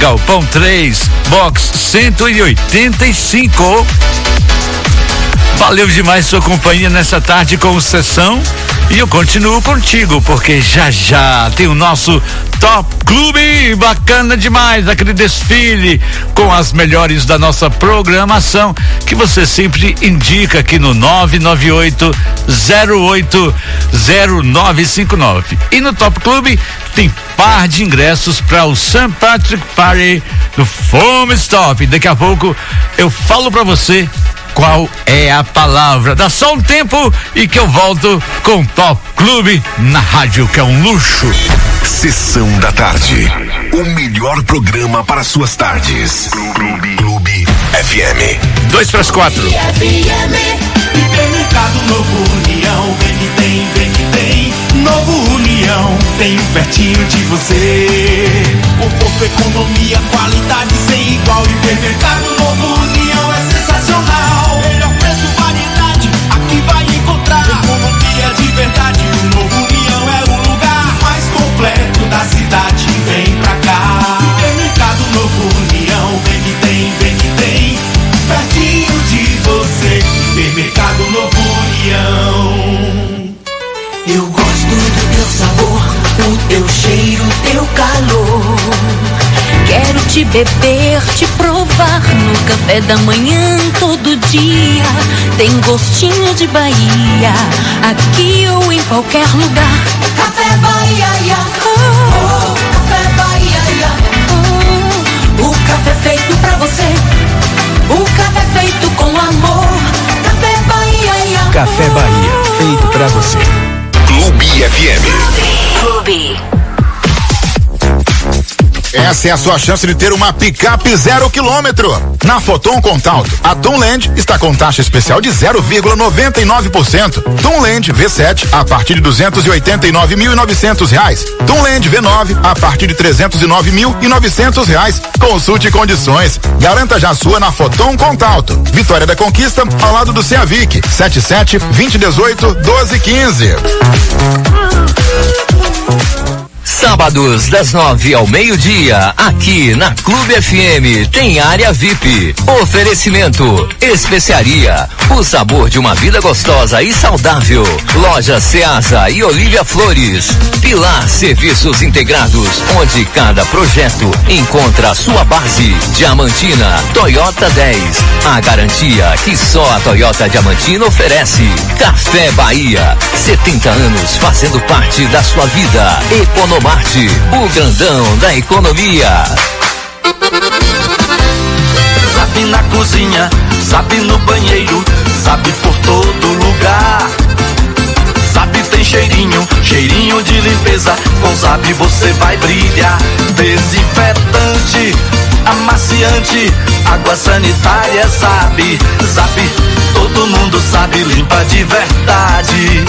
Galpão 3, box 185. Valeu demais sua companhia nessa tarde com o Sessão, e eu continuo contigo, porque já tem o nosso Top Clube, bacana demais, aquele desfile com as melhores da nossa programação, que você sempre indica aqui no 998-080959. E no Top Clube tem par de ingressos para o St. Patrick Party do Fome Stop. Daqui a pouco eu falo para você qual é a palavra. Dá só um tempo e que eu volto com Top Clube na rádio, que é um luxo. Sessão da tarde, o melhor programa para suas tardes. Clube FM. 2/4. Hipermercado Novo União, vem que tem. Novo União, tem pertinho de você. Conforto, economia, qualidade sem igual. Hipermercado Novo União é sensacional. Melhor preço, variedade, aqui vai encontrar. Economia de verdade, o Novo União é o lugar mais completo da cidade. Vem pra cá. Hipermercado Novo União, vem que tem. Pertinho de você. Hipermercado Novo União. Eu gosto do teu sabor, o teu cheiro, teu calor. Quero te beber, te provar no café da manhã todo dia. Tem gostinho de Bahia, aqui ou em qualquer lugar. Café Bahia, Café Bahia, o café feito pra você, o café feito com amor. Café Bahia, Café Bahia, feito pra você. Clube FM. Clube. Essa é a sua chance de ter uma picape 0 km. Na Foton Contalto, a Tunland está com taxa especial de 0,99%. Tunland V7 a partir de R$289.900. Tunland V9 a partir de R$309.900. Consulte condições. Garanta já a sua na Foton Contalto. Vitória da Conquista, ao lado do Ceavic. 77-2018-1215. Sábados das 9 ao meio-dia, aqui na Clube FM, tem área VIP. Oferecimento: Especiaria, o sabor de uma vida gostosa e saudável. Loja Ceasa e Olívia Flores. Pilar Serviços Integrados, onde cada projeto encontra a sua base. Diamantina, Toyota 10, a garantia que só a Toyota Diamantina oferece. Café Bahia, 70 anos fazendo parte da sua vida. Economarte, o grandão da economia. Zap na cozinha, Zap no banheiro, Zap por todo lugar. Zap tem cheirinho, cheirinho de limpeza. Com Zap você vai brilhar. Desinfetante, amaciante, água sanitária, Zap. Zap, todo mundo sabe, limpa de verdade.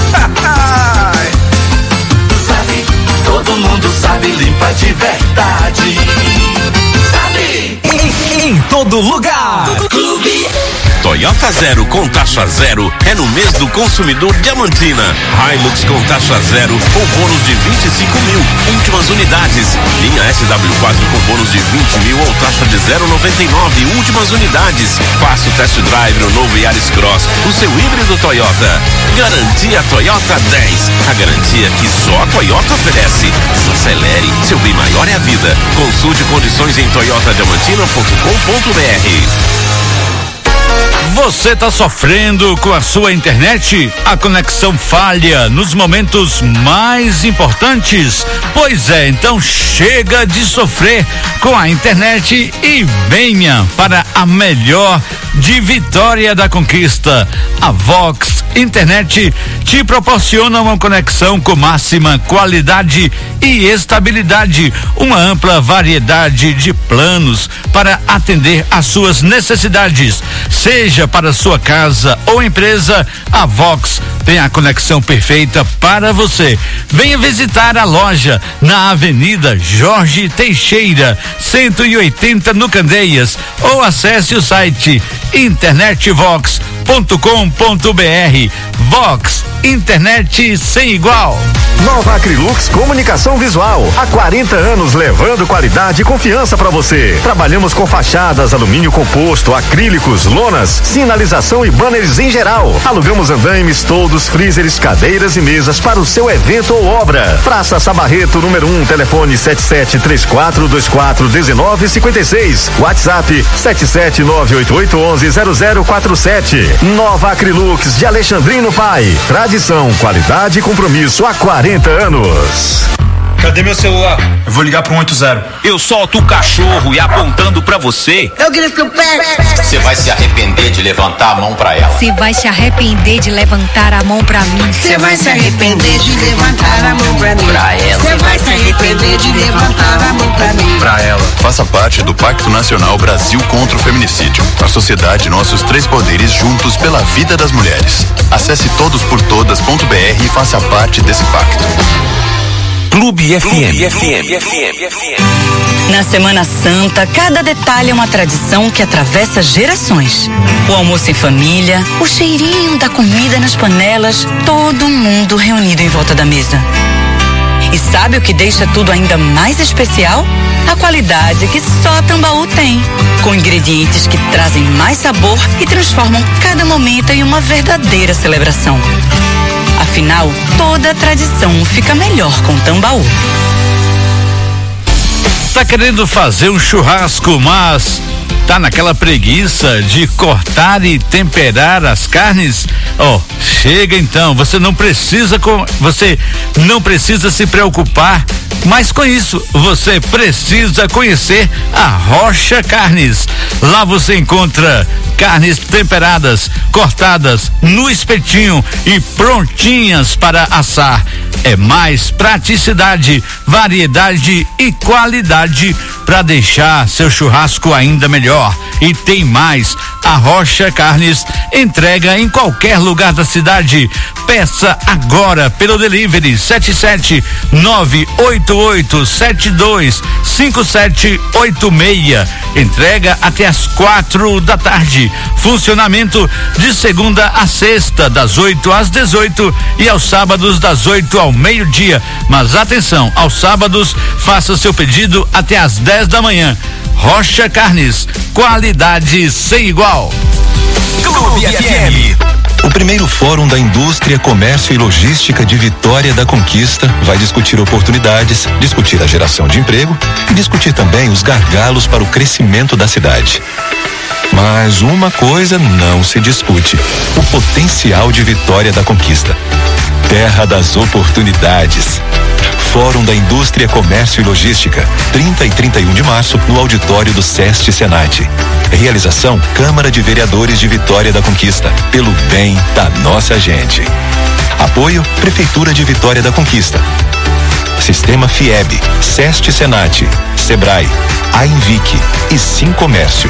Zap, todo mundo sabe, limpa de verdade. Sabe? Em todo lugar. Clube. Toyota Zero com taxa zero é no mês do consumidor Diamantina. Hilux com taxa zero com bônus de 25 mil. Últimas unidades. Linha SW4 com bônus de 20 mil ou taxa de 0,99. Últimas unidades. Faça o test drive no novo Yaris Cross, o seu híbrido Toyota. Garantia Toyota 10. A garantia que só a Toyota oferece. Acelere, seu bem maior é a vida. Consulte condições em toyotadiamantina.com.br. Você está sofrendo com a sua internet? A conexão falha nos momentos mais importantes? Pois é, então chega de sofrer com a internet e venha para a melhor de Vitória da Conquista. A Vox Internet te proporciona uma conexão com máxima qualidade e estabilidade, uma ampla variedade de planos para atender às suas necessidades, seja para sua casa ou empresa. A Vox tem a conexão perfeita para você. Venha visitar a loja na Avenida Jorge Teixeira, 180 no Candeias, ou acesse o site internetvox.com.br. Vox internet sem igual. Nova Acrylux Comunicação Visual. Há 40 anos levando qualidade e confiança para você. Trabalhamos com fachadas, alumínio composto, acrílicos, lonas, sinalização e banners em geral. Alugamos andaimes, toldos, freezers, cadeiras e mesas para o seu evento ou obra. Praça Sabarreto, número 1, telefone 7734241956. WhatsApp 77988110047. Nova Acrylux de Alexandrino Pai. Tradição, qualidade e compromisso há 40 anos. Cadê meu celular? Eu vou ligar pro 180. Eu solto o cachorro e apontando pra você. Eu grito o pé. Você vai se arrepender de levantar a mão pra ela. Você vai se arrepender de levantar a mão pra mim. Você vai se arrepender de levantar a mão pra mim. Pra ela. Você vai se arrepender de levantar a mão pra mim. Pra ela. Faça parte do Pacto Nacional Brasil contra o Feminicídio. A sociedade, nossos 3 poderes juntos pela vida das mulheres. Acesse todosportodas.br e faça parte desse pacto. Clube FM. Na Semana Santa, cada detalhe é uma tradição que atravessa gerações. O almoço em família, o cheirinho da comida nas panelas, todo mundo reunido em volta da mesa. E sabe o que deixa tudo ainda mais especial? A qualidade que só Tambaú tem. Com ingredientes que trazem mais sabor e transformam cada momento em uma verdadeira celebração. Afinal, toda tradição fica melhor com Tambaú. Tá querendo fazer um churrasco, mas tá naquela preguiça de cortar e temperar as carnes? Chega então, você não precisa se preocupar, mas com isso você precisa conhecer a Rocha Carnes. Lá você encontra carnes temperadas, cortadas no espetinho e prontinhas para assar. É mais praticidade, variedade e qualidade para deixar seu churrasco ainda melhor. E tem mais, a Rocha Carnes entrega em qualquer lugar da cidade. Peça agora pelo delivery 77988725786. Entrega até às 4 da tarde. Funcionamento de segunda a sexta, das 8 às 18 e aos sábados das 8 ao meio-dia. Mas atenção, aos sábados faça seu pedido até às 10 da manhã. Rocha Carnes, qualidade sem igual. Clube FM. O primeiro Fórum da Indústria, Comércio e Logística de Vitória da Conquista vai discutir oportunidades, discutir a geração de emprego e discutir também os gargalos para o crescimento da cidade. Mas uma coisa não se discute: o potencial de Vitória da Conquista. Terra das oportunidades. Fórum da Indústria, Comércio e Logística, 30 e 31 de março, no auditório do SEST Senat. Realização Câmara de Vereadores de Vitória da Conquista, pelo bem da nossa gente. Apoio Prefeitura de Vitória da Conquista. Sistema FIEB, SEST Senat, Sebrae, Ainvic e Sim Comércio.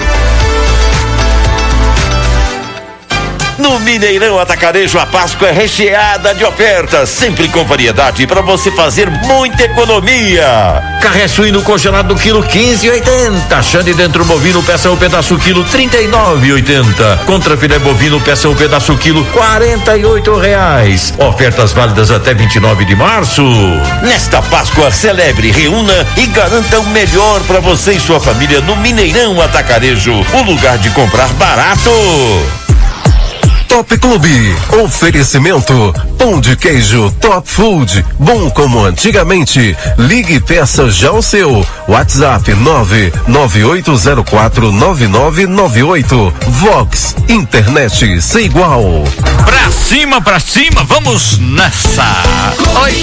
No Mineirão Atacarejo, a Páscoa é recheada de ofertas, sempre com variedade para você fazer muita economia. Carré suíno congelado do quilo 15,80. Xande dentro bovino, peça o pedaço quilo 39,80. Contra filé bovino, peça o pedaço quilo R$48. Ofertas válidas até 29 de março. Nesta Páscoa, celebre, reúna e garanta o melhor para você e sua família no Mineirão Atacarejo, o lugar de comprar barato. Top Clube. Oferecimento: pão de queijo Top Food, bom como antigamente. Ligue e peça já o seu. WhatsApp 998049998. Vox, internet sem igual. Pra cima, vamos nessa. Oi.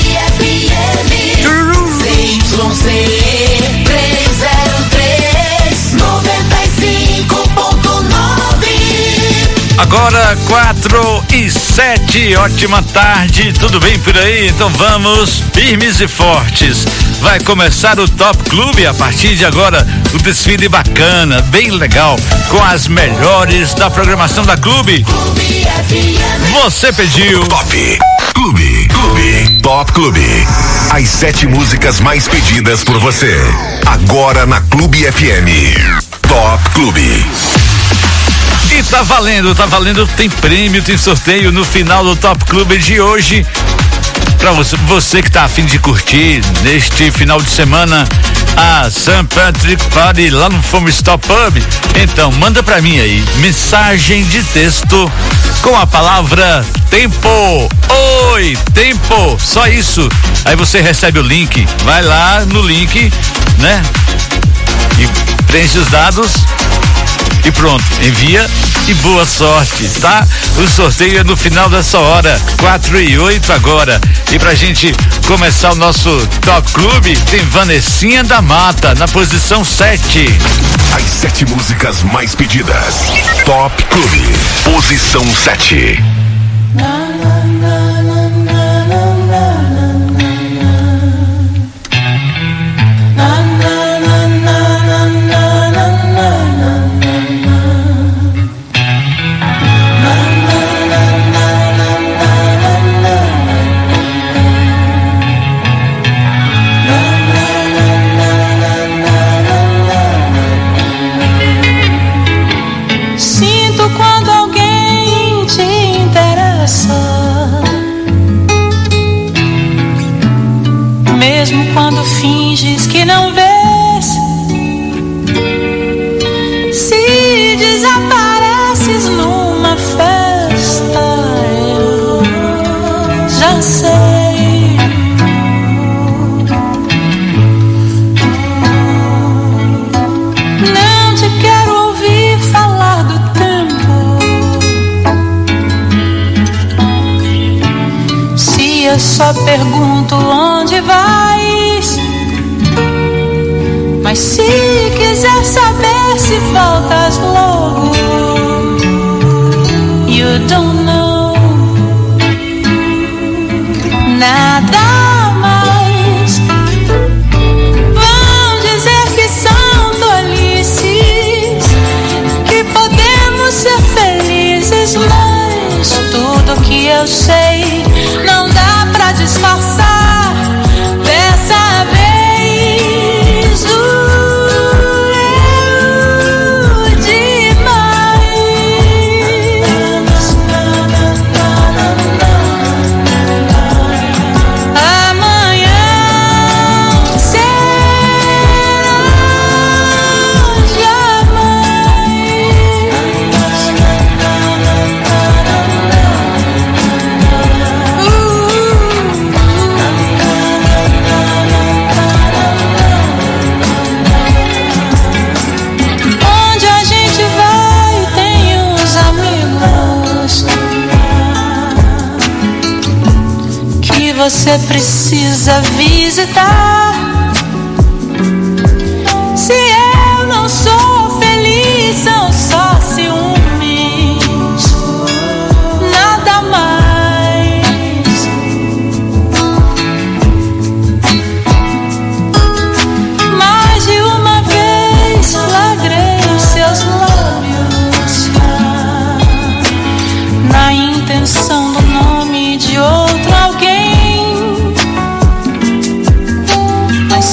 Agora 4:07, ótima tarde, tudo bem por aí? Então vamos firmes e fortes. Vai começar o Top Clube a partir de agora, o desfile bacana, bem legal, com as melhores da programação da Clube. Você pediu Top Clube. Top Clube. As 7 músicas mais pedidas por você. Agora na Clube FM. Top Clube. E tá valendo, tem prêmio, tem sorteio no final do Top Clube de hoje. Pra você que tá a fim de curtir neste final de semana a St. Patrick Party lá no Fome Stop Pub, então manda pra mim aí mensagem de texto com a palavra tempo. Oi, tempo, só isso. Aí você recebe o link, vai lá no link, né? E preenche os dados e pronto, envia e boa sorte, tá? O sorteio é no final dessa hora, 4:08 agora. E pra gente começar o nosso Top Clube, tem Vanessinha da Mata na posição 7. As 7 músicas mais pedidas. Top Clube, posição 7. Mesmo quando finges que não vês, se desapareces numa festa, eu já sei. Não te quero ouvir falar do tempo, se eu só pergunto onde vais. Mas se quiser saber se voltas logo, you don't know nada mais. Vão dizer que são tolices, que podemos ser felizes, mas tudo que eu sei não dá pra disfarçar dessa vez. Você precisa visitar. Se eu não sou feliz, são só ciúmes, nada mais. Mais de uma vez flagrei os seus lábios na intenção do nome de outro alguém.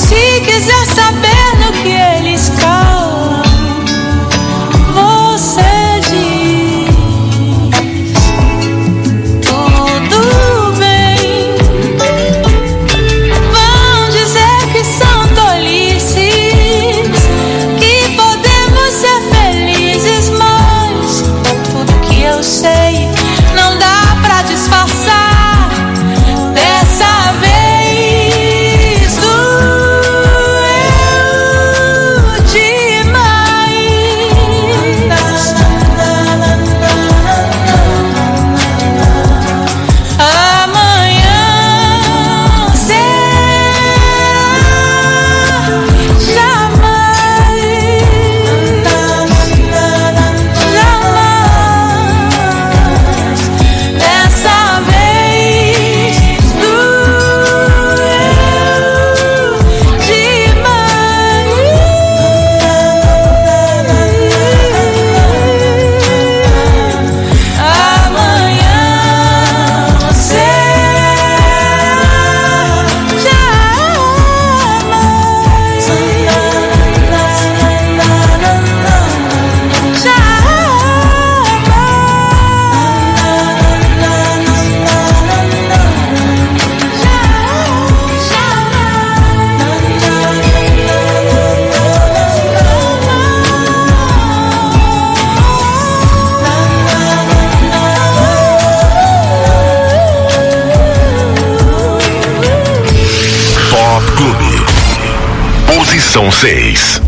6.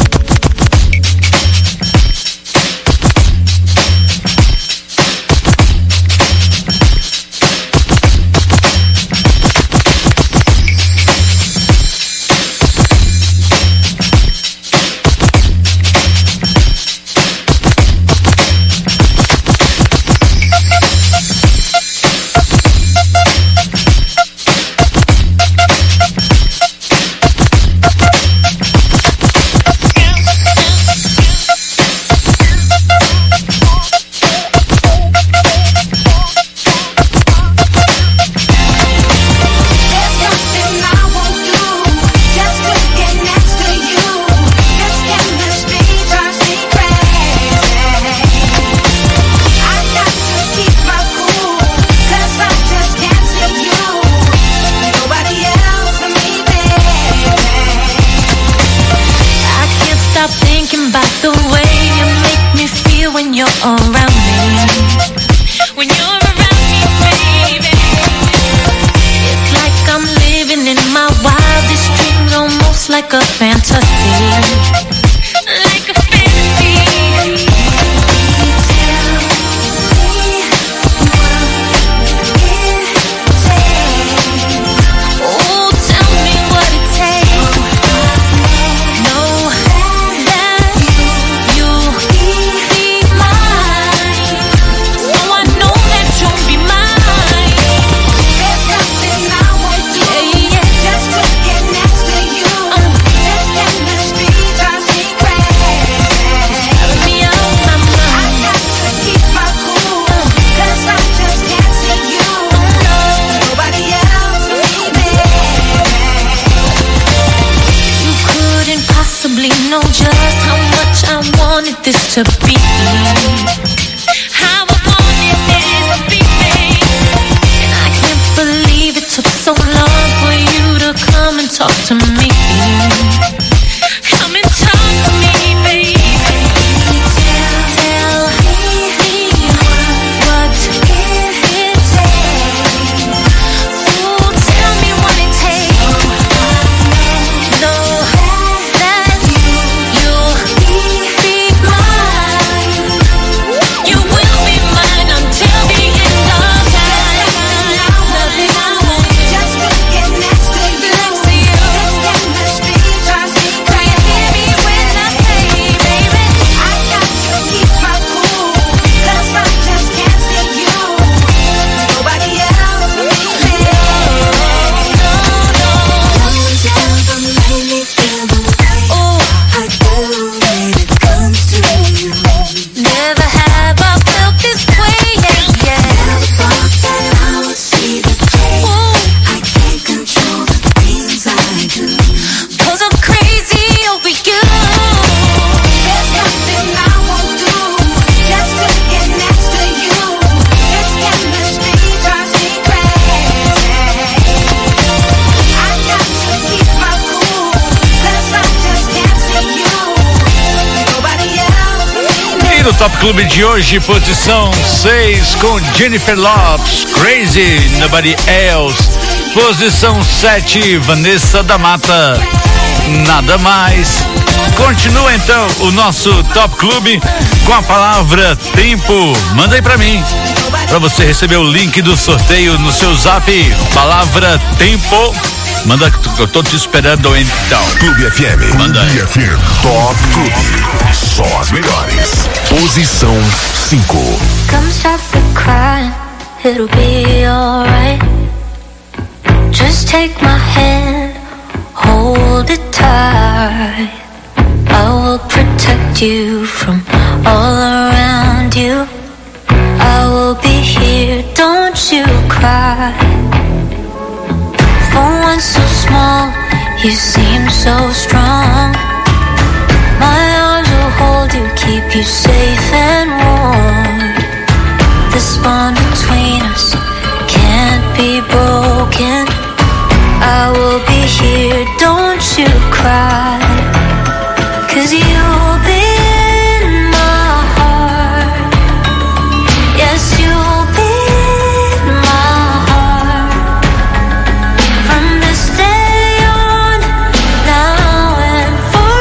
Top Clube de hoje, posição 6 com Jennifer Lopez, Crazy, Nobody Else. Posição 7, Vanessa da Mata, Nada Mais. Continua então o nosso Top Clube com a palavra tempo. Manda aí pra mim, pra você receber o link do sorteio no seu zap, palavra tempo. Manda, eu tô te esperando então. Clube FM. Manda aí. Clube FM. Top Clube. Só as melhores. Posição 5. Come stop the crying, it'll be alright. Just take my hand, hold it tight. I will protect you from all around you. I will be here, don't you cry. For one so small, you seem so strong. My arms will hold you, keep you safe and warm. This bond between us can't be broken. I will be here, don't you cry. 'Cause you'll be in my heart. Yes, you'll be in my heart. From this day on, now and forever.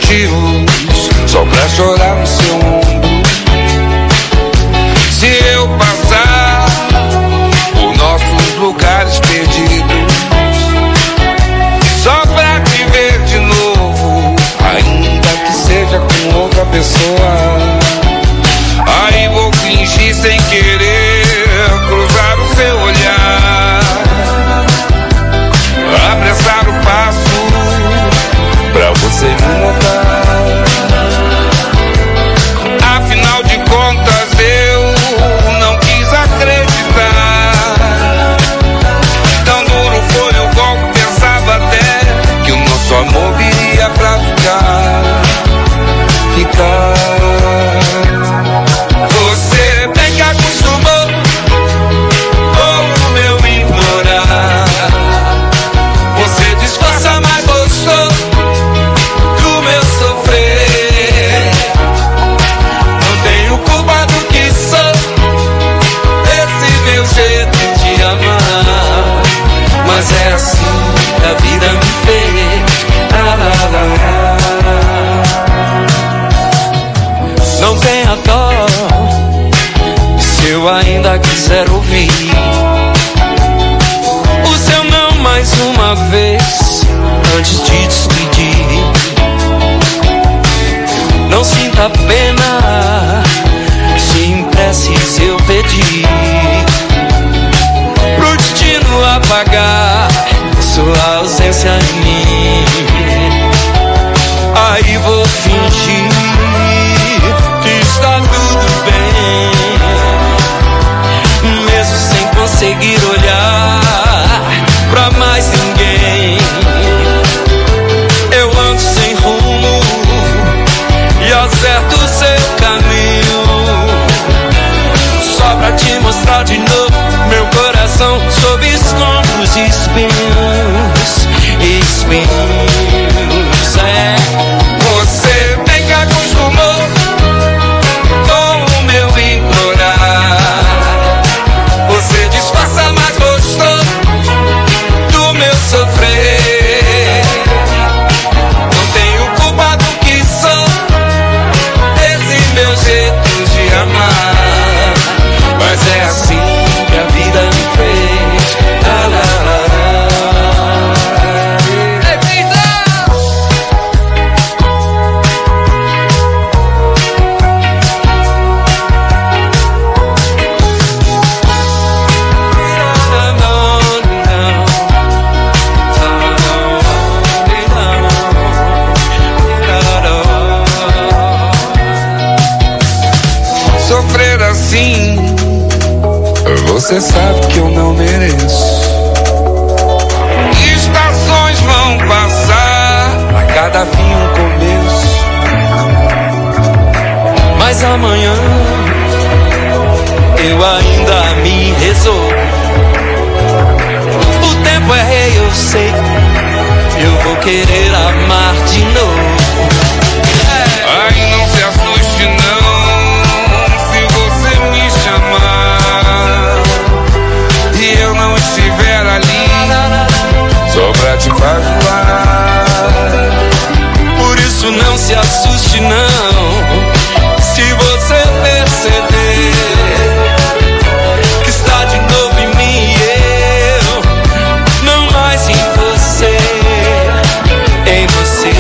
motivos só pra chorar no seu ombro. Se eu passar por nossos lugares perdidos, só pra te ver de novo, ainda que seja com outra pessoa, aí vou fingir sem querer cruzar o seu olhar, apressar o passo pra você me notar. Afinal de contas eu não quis acreditar. Tão duro foi o golpe, pensava até que o nosso amor viria pra ficar. Você bem que acostumou com o meu ignorar. Você disfarça, mas gostou do meu sofrer. Não tenho culpa do que sou, esse meu jeito de amar. Mas é assim que a vida me fez. Não tenha dó, se eu ainda quiser ouvir o seu não mais uma vez antes de despedir. Não sinta pena se em preces eu pedir pro destino apagar sua ausência em mim. Aí vou fingir que está tudo bem, mesmo sem conseguir olhar pra mais ninguém. Eu ando sem rumo e acerto o seu caminho, só pra te mostrar de novo meu coração sob escombros e espinhos, é. Você bem que acostumou com o meu ignorar. Você disfarça, mas gostou do meu sofrer. Não tenho culpa do que sou, desse meu jeito de amar. Mas é assim que a vida me fez. Sofrer assim, você sabe que eu não mereço. Estações vão passar, a cada fim um começo. Mas amanhã eu ainda me resolvo. O tempo é rei, eu sei, eu vou querer amar de novo. Ai, não se assuste não, e eu não estiver ali só pra te bajular. Por isso não se assuste não, se você perceber que está de novo em mim e eu não mais em você, em você.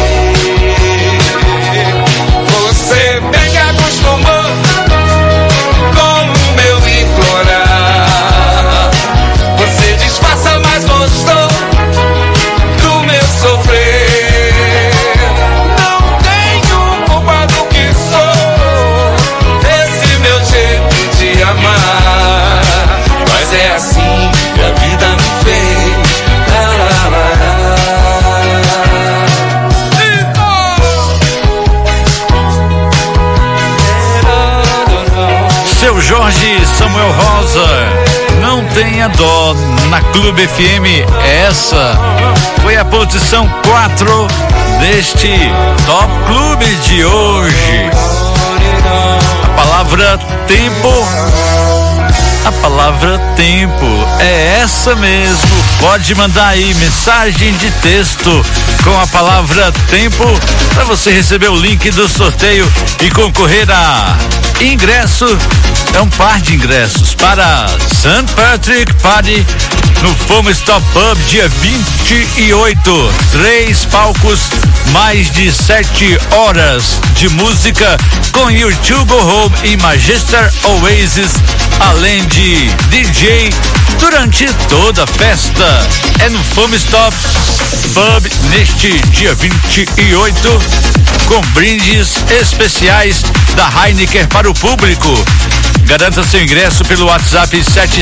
Você bem que acostumou com o meu implorar. Você disfarça, mas gostou do meu sofrer. Não tenho culpa do que sou, desse meu jeito de amar. Mas é assim que a vida me fez. Seu Jorge Samuel Rosa, não tenha dó, na Clube FM. Essa foi a posição 4 deste Top Clube de hoje. A palavra tempo A palavra tempo é essa mesmo. Pode mandar aí mensagem de texto com a palavra tempo para você receber o link do sorteio e concorrer a ingresso. É um par de ingressos para St. Patrick Party no Fome Stop Pub, dia 28. 3 palcos, mais de 7 horas de música com U2 Go Home e Magister Oasis, além de DJ durante toda a festa. É no Fome Stop Pub neste dia 28, com brindes especiais da Heineken para o público. Garanta seu ingresso pelo WhatsApp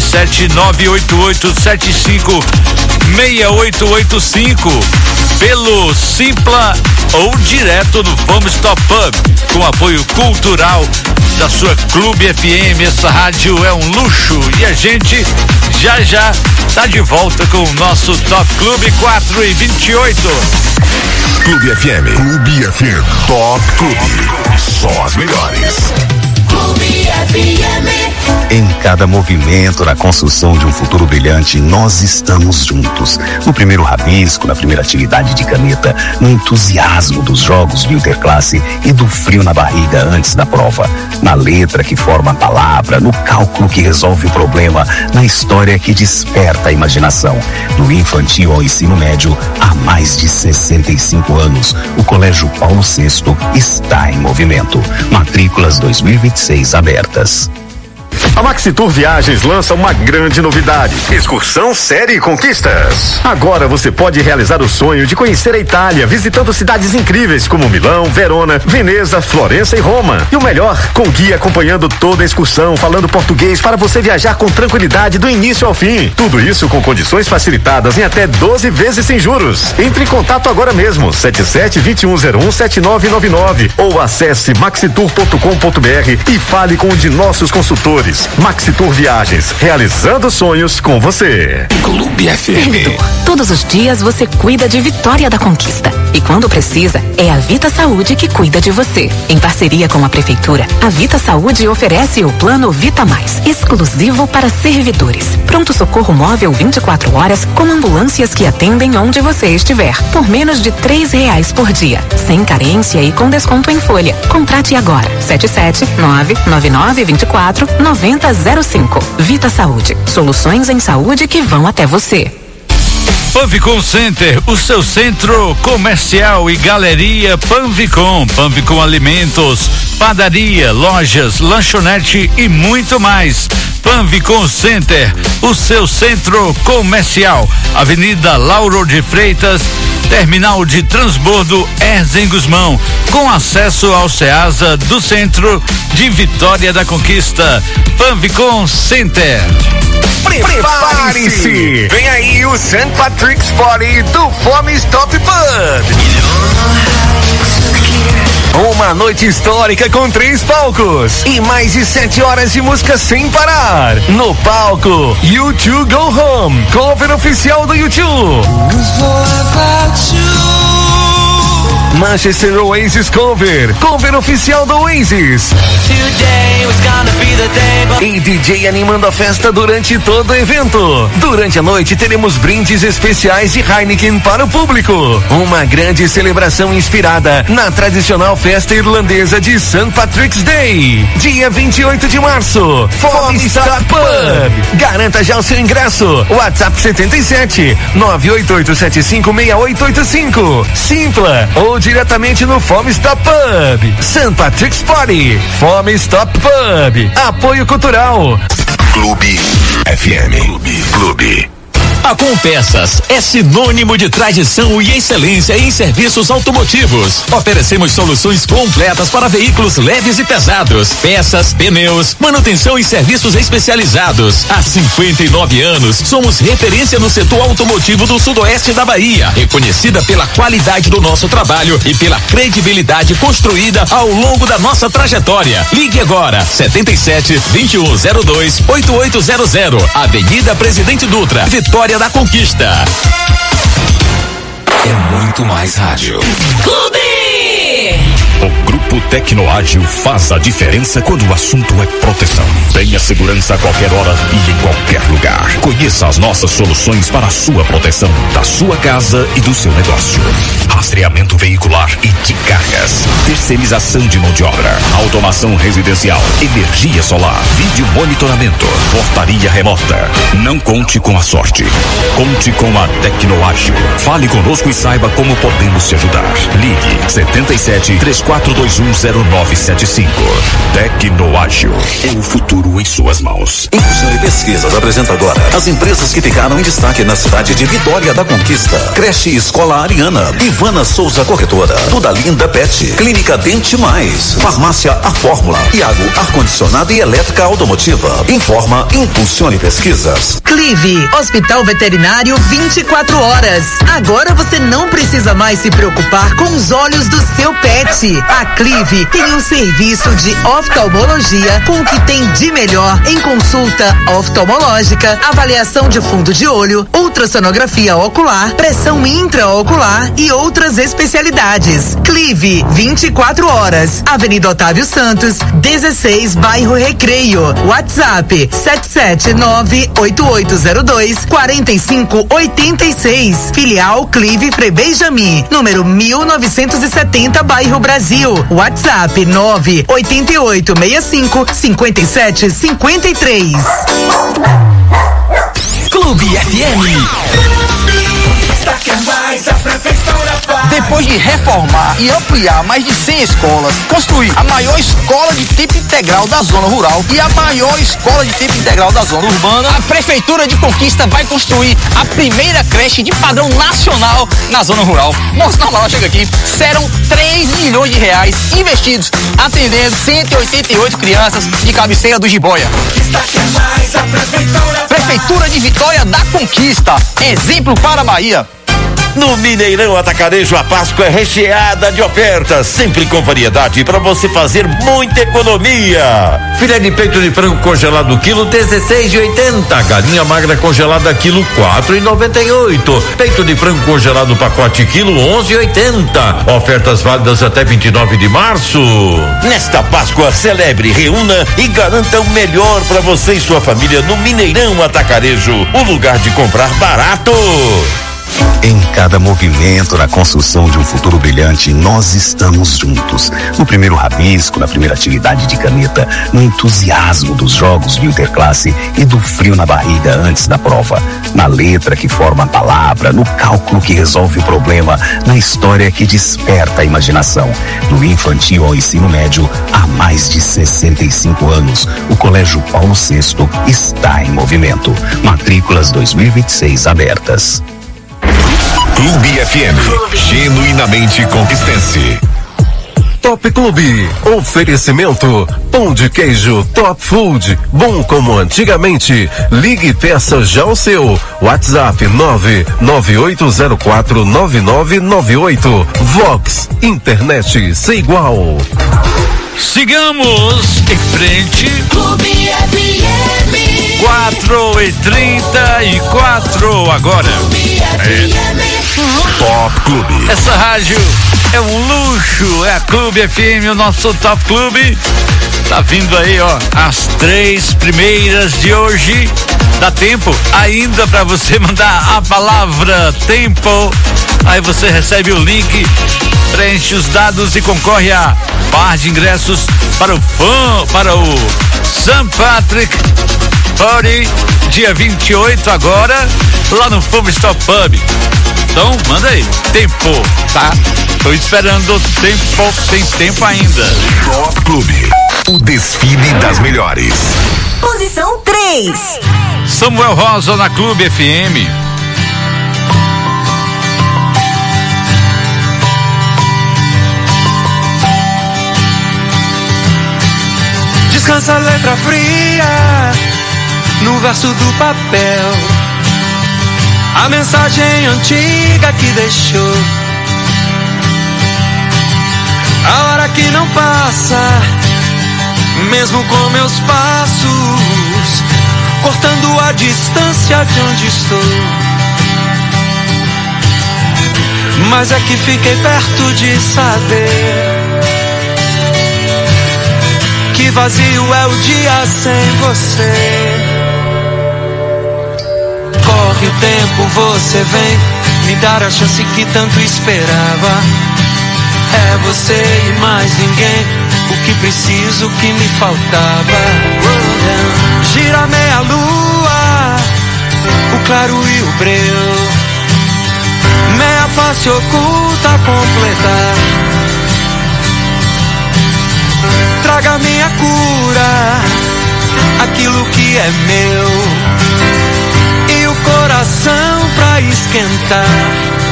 77988756885, pelo Simpla ou direto no Fome Stop Pub, com apoio cultural da sua Clube FM. Essa rádio é um luxo e a gente já tá de volta com o nosso Top Clube 4:28. Clube FM. Clube FM. Top Clube. Só as melhores. Clube FM. Em cada movimento na construção de um futuro brilhante, nós estamos juntos. No primeiro rabisco, na primeira atividade de caneta, no entusiasmo dos jogos de interclasse e do frio na barriga antes da prova. Na letra que forma a palavra, no cálculo que resolve o problema, na história que desperta a imaginação. Do infantil ao ensino médio, há mais de 65 anos, o Colégio Paulo VI está em movimento. Matrículas 2026 abertas. A Maxitour Viagens lança uma grande novidade: excursão série Conquistas. Agora você pode realizar o sonho de conhecer a Itália, visitando cidades incríveis como Milão, Verona, Veneza, Florença e Roma. E o melhor, com guia acompanhando toda a excursão, falando português para você viajar com tranquilidade do início ao fim. Tudo isso com condições facilitadas em até 12 vezes sem juros. Entre em contato agora mesmo, 77-2101-7999, ou acesse maxitour.com.br e fale com um de nossos consultores. Maxitour Viagens, realizando sonhos com você. Clube FM. Servidor, todos os dias você cuida de Vitória da Conquista. E quando precisa, é a Vita Saúde que cuida de você. Em parceria com a Prefeitura, a Vita Saúde oferece o Plano Vita Mais, exclusivo para servidores. Pronto socorro móvel 24 horas, com ambulâncias que atendem onde você estiver, por menos de R$3 por dia. Sem carência e com desconto em folha. Contrate agora. 77999249005. Vita Saúde. Soluções em saúde que vão até você. Panvicom Center, o seu centro comercial e galeria Panvicom. Panvicom Alimentos, padaria, lojas, lanchonete e muito mais. Panvicom Center, o seu centro comercial. Avenida Lauro de Freitas, terminal de transbordo Erzen Guzmão, com acesso ao Ceasa do centro de Vitória da Conquista. Panvicom Center. Prepare-se! Vem aí o St. Patrick's Party do Fome Stop Pub. Uma noite histórica com 3 palcos e mais de 7 horas de música sem parar. No palco, U2 Go Home, cover oficial do U2. Manchester Oasis cover oficial do Oasis. E DJ animando a festa durante todo o evento. Durante a noite teremos brindes especiais de Heineken para o público. Uma grande celebração inspirada na tradicional festa irlandesa de St. Patrick's Day. Dia 28 de março, Fome Stop Pub. Garanta já o seu ingresso. WhatsApp 77-988756885. Simpla ou diretamente no Fome Stop Pub. St. Patrick's Party. Fome Stop Pub. Apoio cultural. Clube FM. Clube. A Compeças é sinônimo de tradição e excelência em serviços automotivos. Oferecemos soluções completas para veículos leves e pesados, peças, pneus, manutenção e serviços especializados. Há 59 anos, somos referência no setor automotivo do sudoeste da Bahia, reconhecida pela qualidade do nosso trabalho e pela credibilidade construída ao longo da nossa trajetória. Ligue agora, 77-2102-8800, Avenida Presidente Dutra, Vitória da Conquista. É muito mais rádio. Clube! O Grupo Tecnoágil faz a diferença quando o assunto é proteção. Tenha segurança a qualquer hora e em qualquer lugar. Conheça as nossas soluções para a sua proteção, da sua casa e do seu negócio. Rastreamento veicular e de cargas. Terceirização de mão de obra. Automação residencial. Energia solar. Vídeo monitoramento. Portaria remota. Não conte com a sorte. Conte com a Tecnoágil. Fale conosco e saiba como podemos te ajudar. Ligue 77 34210975. Tecnoágil. É o futuro em suas mãos. Impulsione e Pesquisas apresenta agora as empresas que ficaram em destaque na cidade de Vitória da Conquista. Creche Escola Ariana, Ivana Souza Corretora, Duda Linda Pet, Clínica Dente Mais, Farmácia A Fórmula, Iago Ar-Condicionado e Elétrica Automotiva. Informa Impulsione Pesquisas. Clive, Hospital Veterinário 24 horas. Agora você não precisa mais se preocupar com os olhos do seu pet. A Clive tem um serviço de oftalmologia com o que tem de melhor em consulta oftalmológica, avaliação de fundo de olho, ultrassonografia ocular, pressão intraocular e outras especialidades. Clive, 24 horas. Avenida Otávio Santos, 16, bairro Recreio. WhatsApp 779-8802-4586. Filial Clive Frei Benjamin, número 1970, bairro Brasil. WhatsApp 98865-5753. Clube FM. Depois de reformar e ampliar mais de 100 escolas, construir a maior escola de tempo integral da zona rural e a maior escola de tempo integral da zona urbana, a Prefeitura de Conquista vai construir a primeira creche de padrão nacional na zona rural. Moço, na moral, chega aqui, serão 3 milhões de reais investidos, atendendo 188 crianças de cabeceira do Jiboia. Prefeitura de Vitória da Conquista, exemplo para a Bahia. No Mineirão Atacarejo, a Páscoa é recheada de ofertas, sempre com variedade para você fazer muita economia. Filé de peito de frango congelado quilo 16,80. Galinha magra congelada quilo 4,98. Peito de frango congelado pacote quilo 11,80. Ofertas válidas até 29 de março. Nesta Páscoa, celebre, reúna e garanta o melhor para você e sua família no Mineirão Atacarejo, o lugar de comprar barato. Em cada movimento na construção de um futuro brilhante, nós estamos juntos. No primeiro rabisco, na primeira atividade de caneta, no entusiasmo dos jogos de interclasse e do frio na barriga antes da prova, na letra que forma a palavra, no cálculo que resolve o problema, na história que desperta a imaginação. Do infantil ao ensino médio, há mais de 65 anos, o Colégio Paulo VI está em movimento. Matrículas 2026 abertas. Clube FM, genuinamente conquistense. Top Clube, oferecimento, pão de queijo Top Food, bom como antigamente. Ligue e peça já o seu. WhatsApp 998049998. Vox, internet sem igual. Sigamos em frente. Clube FM. 4h34 agora. Top Clube. Essa rádio é um luxo, é a Clube FM, o nosso Top Clube. Tá vindo aí, ó, as 3 primeiras de hoje. Dá tempo ainda para você mandar a palavra tempo. Aí você recebe o link, preenche os dados e concorre a par de ingressos para o St. Patrick Party, dia 28 agora, lá no Fome Stop Pub. Então, manda aí, tempo, tá? Tô esperando tempo, tem tempo ainda. Top Clube, o desfile das melhores. Posição 3. Samuel Rosa na Clube FM. Descansa a letra fria no verso do papel, a mensagem antiga que deixou, a hora que não passa, mesmo com meus passos, cortando a distância de onde estou. Mas é que fiquei perto de saber vazio é o dia sem você. Corre o tempo, você vem me dar a chance que tanto esperava. É você e mais ninguém, o que preciso, o que me faltava. Gira meia lua, o claro e o breu, meia face oculta a completar. Traga minha cura, aquilo que é meu, e o coração pra esquentar.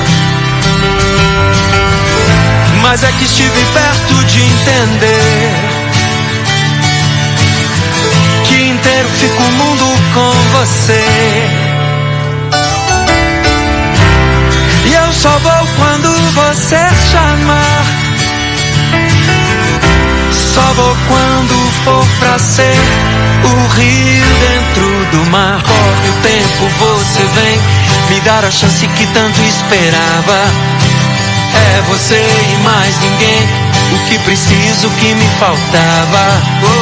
Mas é que estive perto de entender que inteiro fica o mundo com você. E eu só vou quando você chamar, só vou quando for pra ser o rio dentro do mar. Corre o tempo, você vem me dar a chance que tanto esperava. É você e mais ninguém, o que preciso, o que me faltava.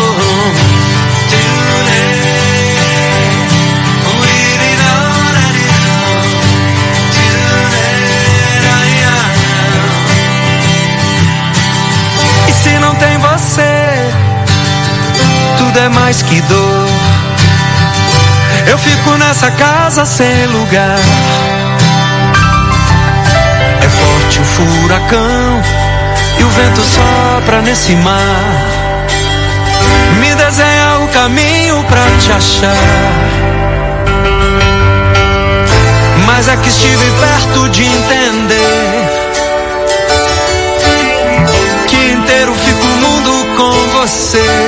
E se não tem você, tudo é mais que dor. Eu fico nessa casa sem lugar. É forte o furacão e o vento sopra nesse mar. Me desenha o caminho pra te achar. Mas é que estive perto de entender que inteiro fica o mundo com você.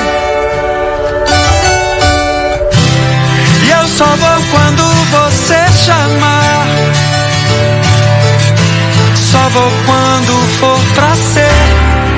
E eu só vou quando você chamar, só vou quando for pra ser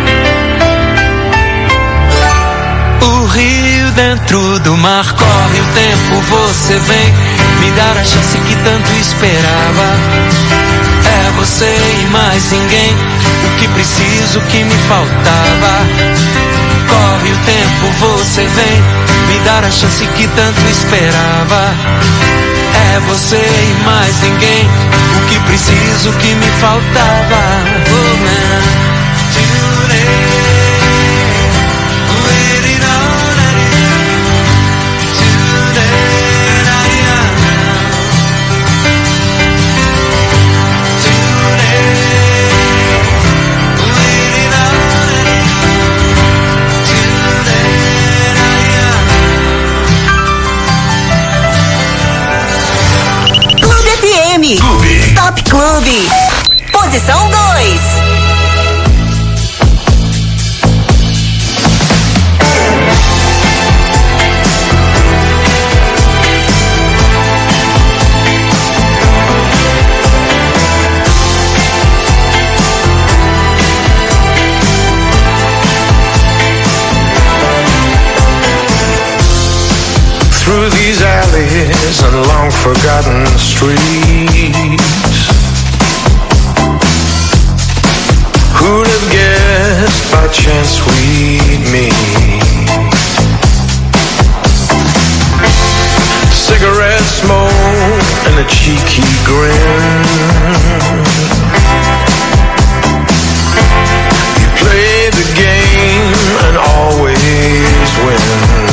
o rio dentro do mar. Corre o tempo, você vem me dar a chance que tanto esperava. É você e mais ninguém, o que preciso, o que me faltava. Corre o tempo, você vem me dar a chance que tanto esperava. É você e mais ninguém, o que preciso, o que me faltava. Oh, man. Clube. Top Clube. Posição 2. Through these alleys and long forgotten streets, who'd have guessed by chance we'd meet? Cigarette smoke and a cheeky grin. You play the game and always win.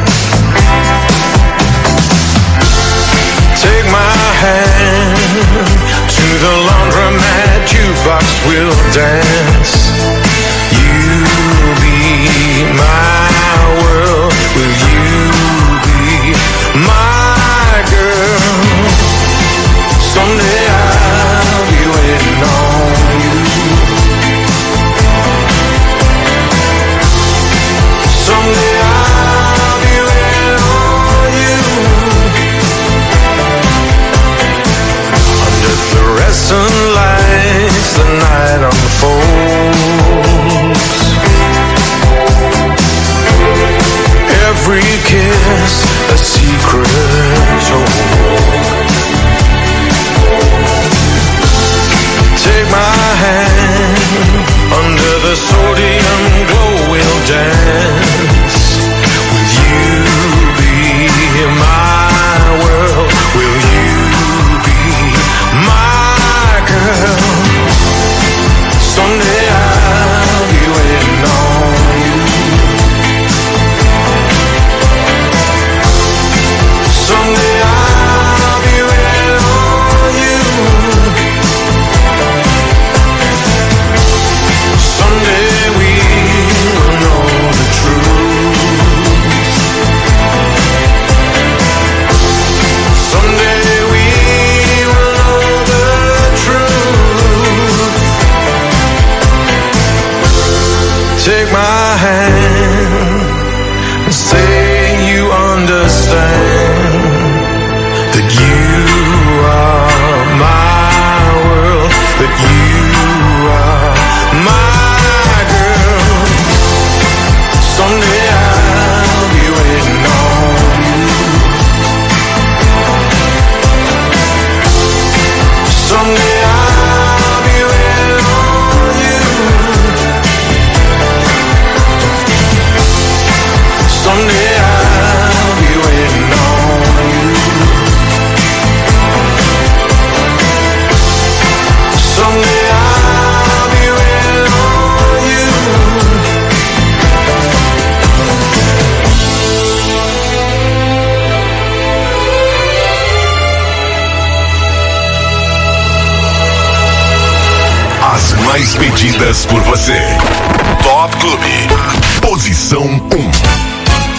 Take my hand to the laundromat, jukebox will dance. You'll be my world, will you be my girl? Someday I'll be take my hand and say you understand that you are my world, that you are my girl. Someday I'll be waiting on you. Someday I'll be waiting on you. Someday I'll be waiting on you. Someday I'll be waiting on you. As mais pedidas por você. Top Clube. Posição 1.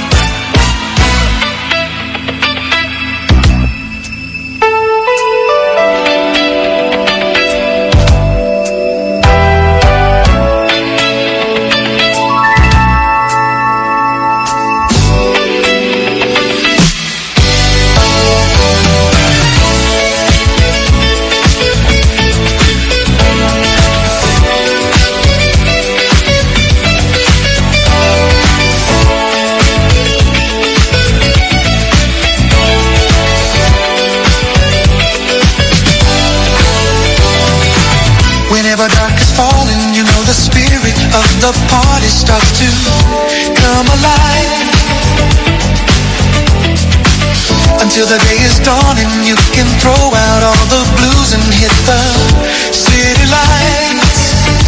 Whenever dark is falling, you know the spirit of the party starts to come alive. Until the day is dawning, you can throw out all the blues and hit the city lights.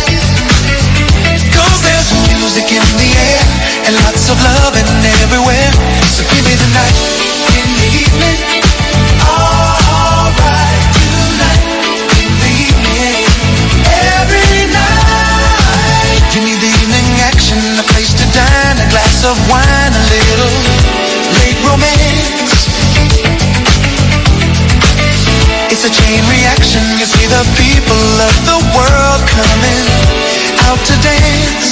'Cause there's music in the air and lots of loving everywhere. So give me the night in the evening. Alright, tonight in the evening. Every night you need the evening action, a place to dine, a glass of wine, a little late romance. It's a chain reaction, you see the people of the world coming out to dance.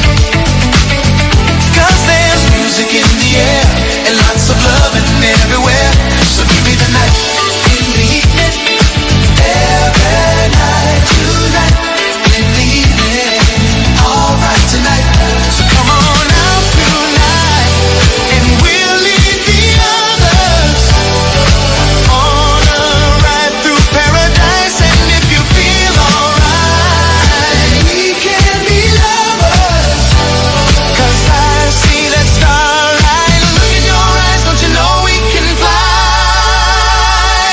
'Cause there's music in the air and lots of loving everywhere. So give me the night in the evening. Every night, tonight in the evening. Alright tonight. So come on out tonight and we'll leave the others on a ride through paradise. And if you feel alright, we can be lovers. 'Cause I see that starlight. Look in your eyes, don't you know we can fly?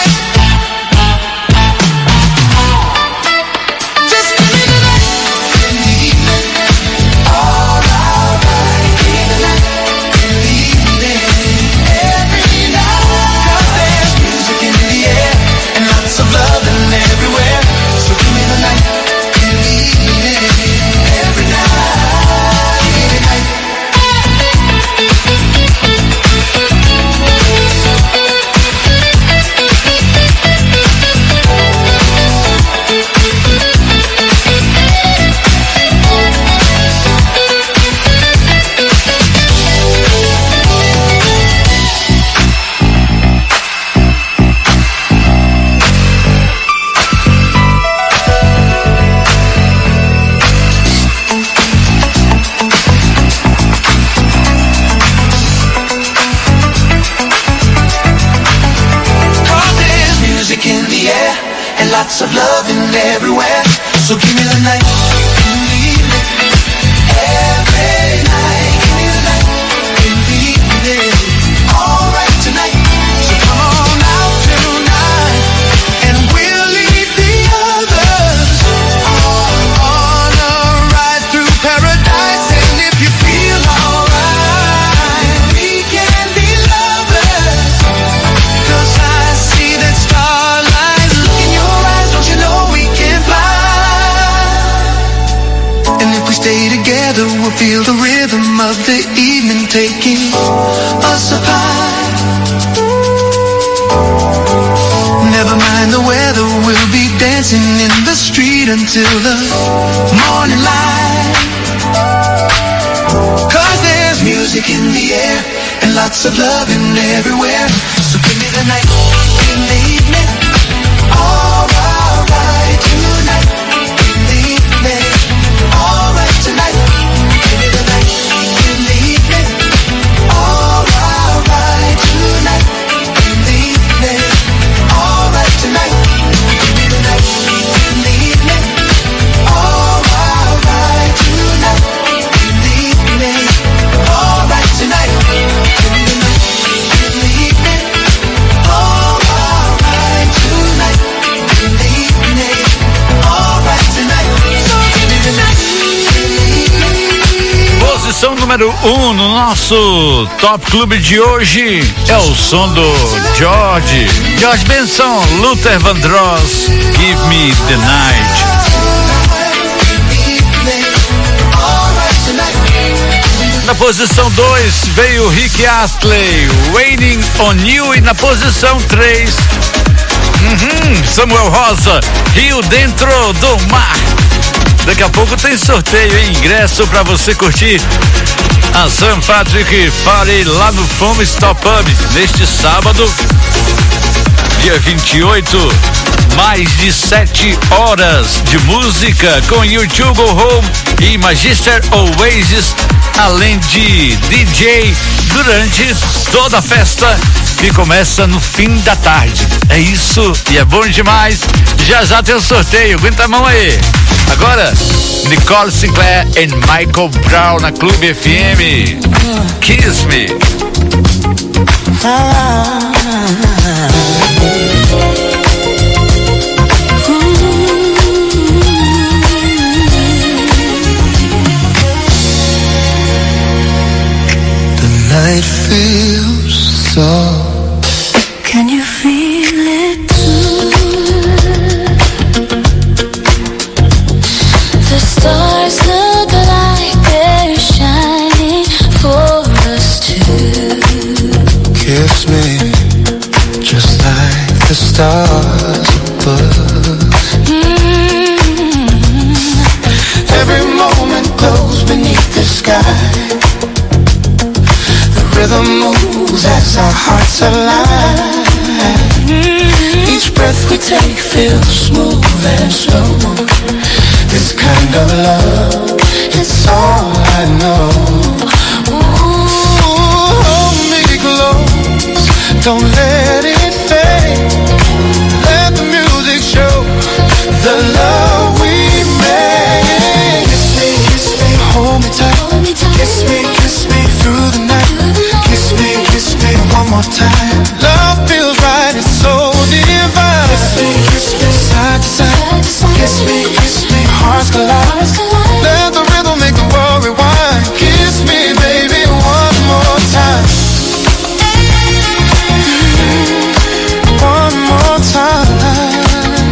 Just give me the night in the evening. Alright, give me the night in the evening. Every night. 'Cause there's music in the air and lots of loving everywhere. So give me the night in the evening. Every night. Give me the night. Cause there's music in the air and lots of loving everywhere. So give me the night in the evening. Every night. Give me the night in the evening. Alright tonight. So come on out tonight and we'll leave the others on a ride through paradise. And if you feel alright, we can be lovers. 'Cause I see that starlight. Look in your eyes, don't you know we can fly? And if we stay together, we'll feel the rhythm of the evening taking us up high. Never mind the weather, we'll be dancing in the street until the morning light. music in the air and lots of loving everywhere. So give me the night, in the evening. Alright tonight, in the evening. Alright tonight, give me the night, in the evening. Alright tonight, in the evening. Alright tonight, give me the night, in the evening. Alright tonight, in the evening. Alright tonight, give me the night, in the evening. Alright tonight, in the evening. Alright tonight, so give me the night, in the evening. Posição número 1 no nosso Top Clube de hoje é o som do George Benson, Luther Vandross, Give Me the Night. Na posição 2 veio Rick Astley, Waiting on You, e na posição 3 Samuel Rosa, Rio Dentro do Mar. Daqui a pouco tem sorteio, hein? Ingresso pra você curtir a St. Patrick Party lá no Fome Stop Pub neste sábado, dia 28. Mais de 7 horas de música com U2 Go Home e Magister Oasis, além de DJ durante toda a festa que começa no fim da tarde. É isso, e é bom demais. Já já tem o sorteio, aguenta a mão aí. Agora, Nicole Sinclair e Michael Brown na Clube FM. Kiss Me. The night feels so. Can you feel it too? The stars look like they're shining for us two. Kiss me just like the stars above. Every moment glows beneath the sky. The rhythm moves as our hearts align. Each breath we take feels smooth and slow. This kind of love, it's all I know. Ooh, hold me close, don't let it fade. Let the music show the love we made. Kiss me, hold me tight. Kiss me through the night. Kiss me one more time. Love feels right, it's so divine. Kiss me side to side. Kiss me, hearts collide. Let the rhythm make the world rewind. Kiss me, baby, one more time. One more time.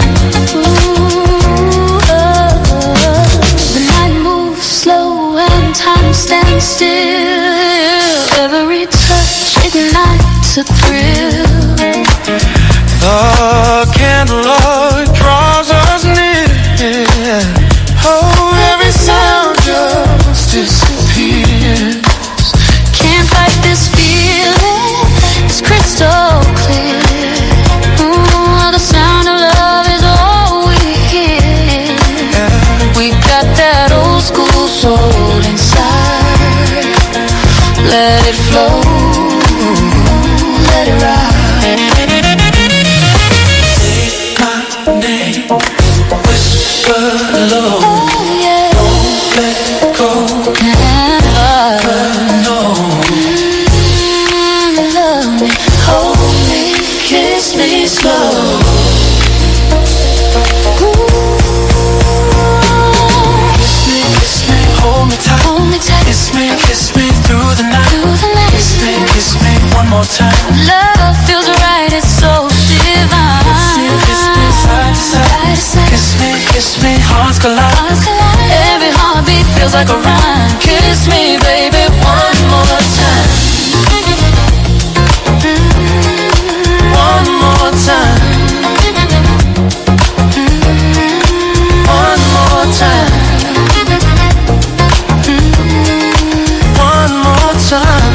Ooh, the night moves slow and time stands still. Every touch ignites a thrill. The candlelight draws us near. Oh, every sound just disappears. Can't fight this feeling, it's crystal clear. Ooh, the sound of love is all we hear. We got that old school soul inside. Let it flow, let it ride. Name, whisper low. Oh, yeah. Don't let go. Never know. Love me, hold me, kiss me slow. Kiss me, hold me tight. Kiss me through the night. Kiss me one more time. Love feels right, it's so divine. Kiss me side to side. Kiss me, hearts collide. Every heartbeat feels like a rhyme. Kiss me, baby, one more time. One more time. One more time. One more time.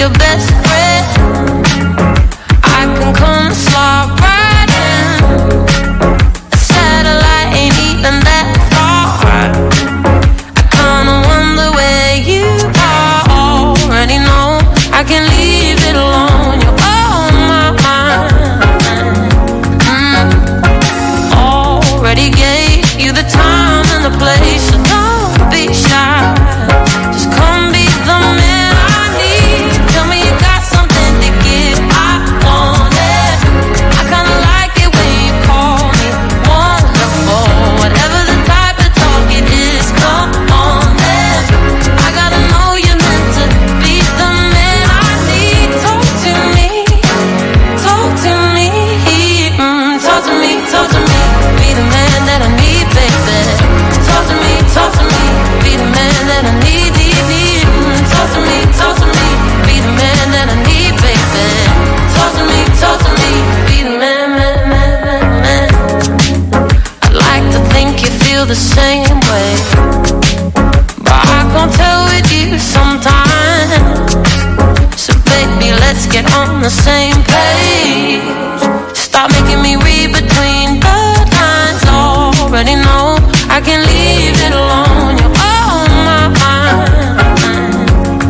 your best friend. I can come and slide right in. A satellite ain't even that far. I kinda wonder where you are. Already know I can leave it alone. You're on my mind. Already gave you the time and the place, so don't be shy. Just come be the man I need. Tell me you got something to give. I want it. I kinda like it when you call me wonderful. Whatever the type of talk it is, come on then. I gotta know you're meant to be the man I need. Talk to me, talk to me, talk to me, talk to me. Be the man that I need, baby. Talk to me, be the man that I need, need. Talk to me, be the man that I need, baby. Talk to me, be the man, man. I'd like to think you feel the same way, but I can't tell with you sometimes. So baby, let's get on the same page. Stop making me read between the lines. Already know I can leave it alone. You're on my mind.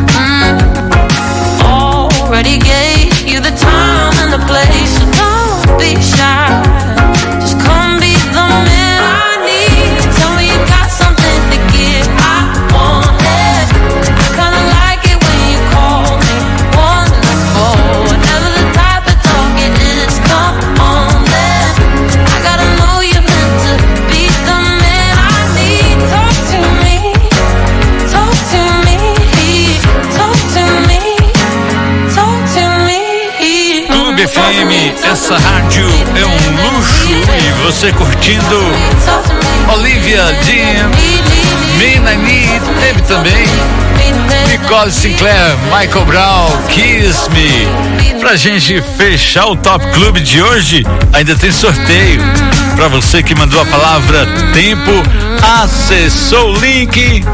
Already gave you the time and the place, so don't be shy. Just come be the man I need. Tell me you got something to give. I want it. I kinda like it when you call me wonderful. Whatever the type of talk it is, come on then. I gotta know you're meant to be the man I need. Talk to me, talk to me, talk to me, talk to me. Clube FM, essa rádio é um luxo e você curtindo Olivia Dean, Mina Need, teve também Nicole Sinclair, Michael Brown, Kiss Me. Pra gente fechar o Top Clube de hoje, ainda tem sorteio. Pra você que mandou a palavra tempo, acessou o link.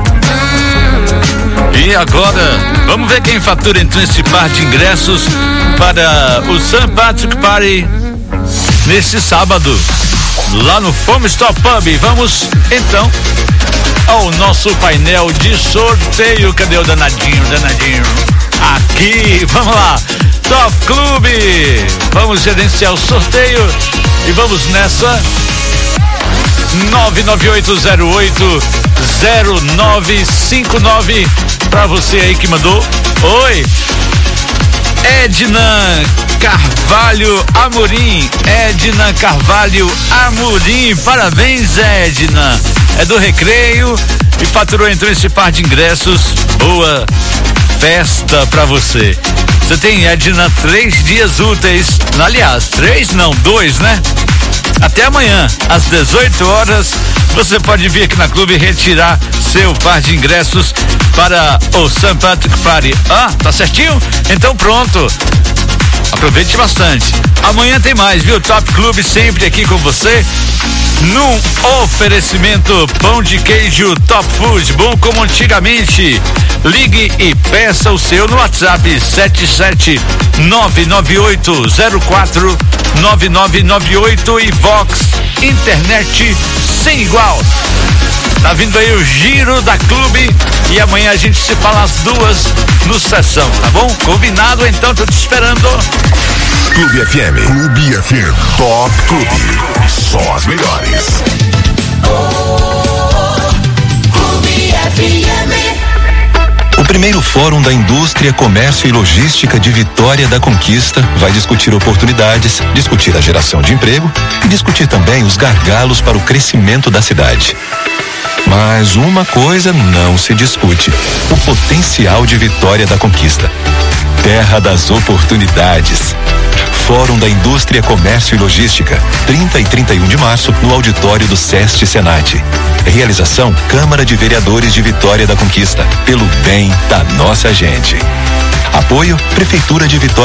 E agora, vamos ver quem fatura então esse par de ingressos para o St. Patrick Party nesse sábado, lá no Fome Stop Pub. Vamos então ao nosso painel de sorteio. Cadê o danadinho? Aqui, vamos lá. Top Clube, vamos gerenciar o sorteio e vamos nessa. 998080959 pra você aí que mandou. Oi, Edna Carvalho Amorim. Parabéns, Edna. É do Recreio e faturou então esse par de ingressos. Boa festa pra você. Você tem, Edna, 3 dias úteis. Aliás, 3 não, 2, né? Até amanhã, às 18 horas, você pode vir aqui na Clube retirar seu par de ingressos para o St. Patrick Party. Ah, tá certinho? Então pronto. Aproveite bastante. Amanhã tem mais, viu? Top Clube sempre aqui com você. Num oferecimento pão de queijo Top Food, bom como antigamente. Ligue e peça o seu no WhatsApp 77998049998 e Vox Internet sem igual. Tá vindo aí o Giro da Clube e amanhã a gente se fala às 2 no Sessão, tá bom? Combinado? Então tô te esperando. Clube FM. Top Clube. Só as melhores. Clube FM. O primeiro Fórum da Indústria, Comércio e Logística de Vitória da Conquista vai discutir oportunidades, discutir a geração de emprego e discutir também os gargalos para o crescimento da cidade. Mas uma coisa não se discute: o potencial de Vitória da Conquista. Terra das oportunidades. Fórum da Indústria, Comércio e Logística, 30 e 31 de março, no auditório do SEST Senat. Realização Câmara de Vereadores de Vitória da Conquista, pelo bem da nossa gente. Apoio Prefeitura de Vitória